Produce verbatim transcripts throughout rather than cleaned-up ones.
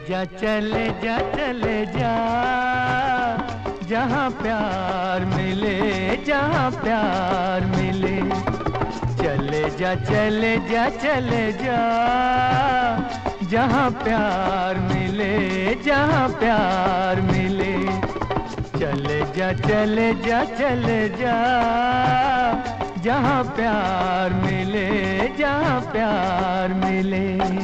जा चले जा चले जा, जहाँ प्यार मिले जहाँ प्यार मिले। चले जा चले जा चले जा, जहाँ प्यार मिले जहाँ प्यार मिले। चले जा चले जा चले जा, जहाँ प्यार मिले जहाँ प्यार मिले।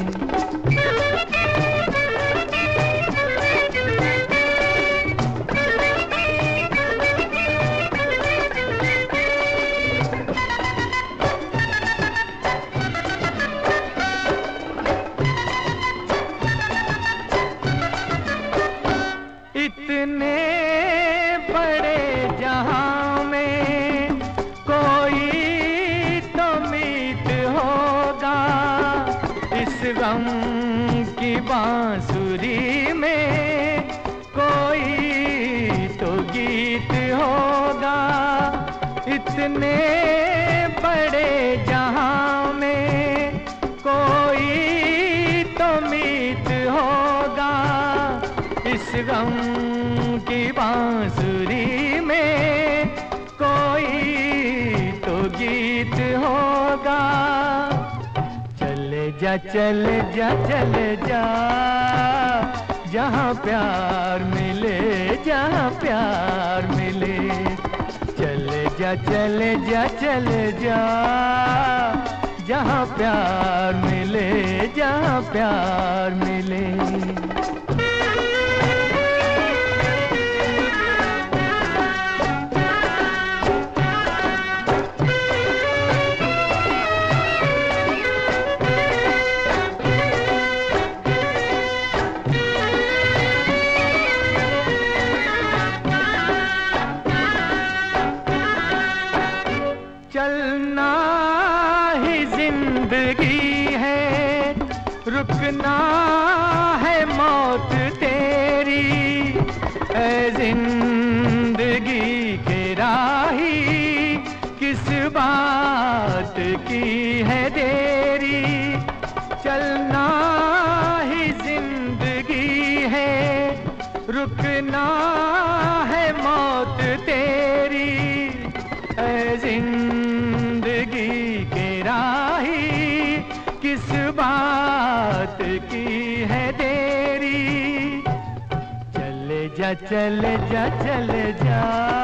इतने बड़े जहां में कोई तो मीत होगा, इस गम की बांसुरी में कोई तो गीत होगा। इतने बड़े जहां में कोई तो मीत होगा, इस गम की बांसुरी में कोई तो गीत होगा। चले जा चले जा चले जा, जहाँ प्यार मिले जहाँ प्यार मिले। चले जा चले जा चले जा, जहाँ प्यार मिले जहाँ प्यार मिले। चलना ही जिंदगी है, रुकना है मौत तेरी। ऐ जिंदगी के राही, किस बात की है देरी। चलना ही जिंदगी है, रुकना है मौत तेरी। ऐ जिंदगी के राही, किस बात की है देरी। चले जा चले जा चले जा,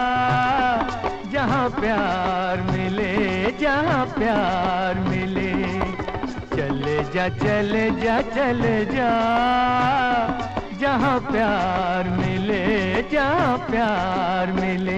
जहाँ प्यार मिले जहाँ प्यार मिले। चले जा चले जा चले जा, जहाँ प्यार मिले जहाँ प्यार मिले।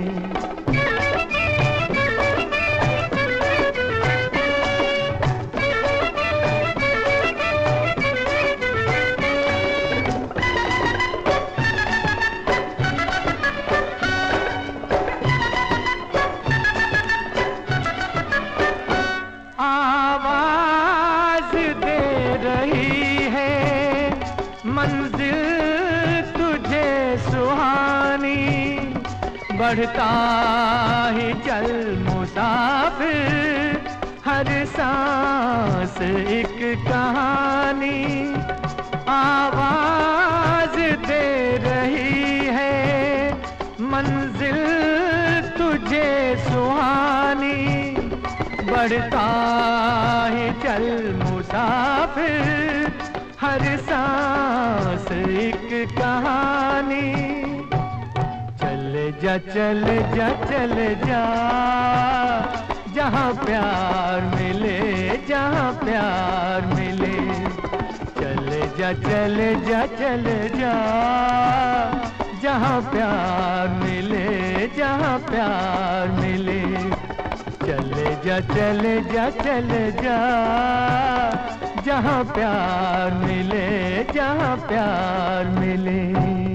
आवाज दे रही है मंजिल तुझे सुहानी, बढ़ता ही चल मुसाफिर, हर सांस एक कहानी। आवाज दे रही है मंजिल तुझे सुहानी, बढ़ता ही चल मुसाफिर, हर सांस एक कहानी। चले जा चले जा चले जा, जहाँ प्यार मिले जहाँ प्यार मिले। चले जा चले जा चले जा, जहाँ प्यार मिले जहाँ प्यार मिले। चले जा चले जा चले जा, जहाँ प्यार मिले जहाँ प्यार मिले।